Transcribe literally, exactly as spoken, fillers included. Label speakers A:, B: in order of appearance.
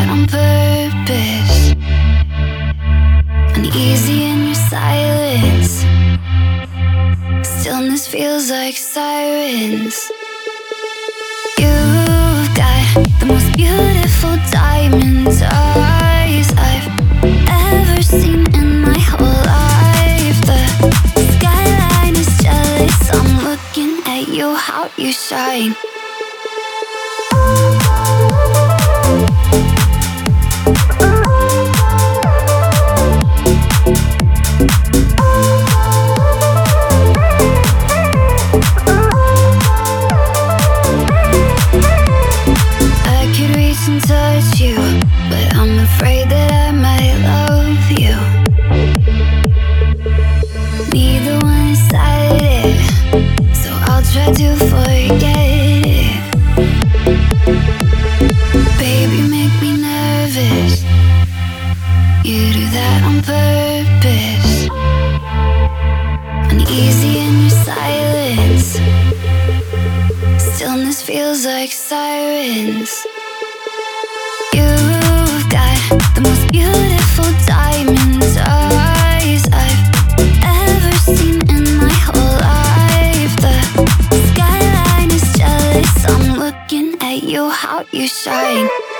A: that on purpose. Uneasy in your silence. Stillness feels like sirens. You've got the most beautiful diamond eyes I've ever seen in my whole life. The skyline is jealous. I'm looking at you, how you shine. And touch you, but I'm afraid that I might love you. Neither one decided, so I'll try to forget it. Baby, make me nervous. You do that on purpose. Uneasy in your silence. Stillness feels like sirens. You've got the most beautiful diamond eyes I've ever seen in my whole life. The skyline is jealous. I'm looking at you, how you shine.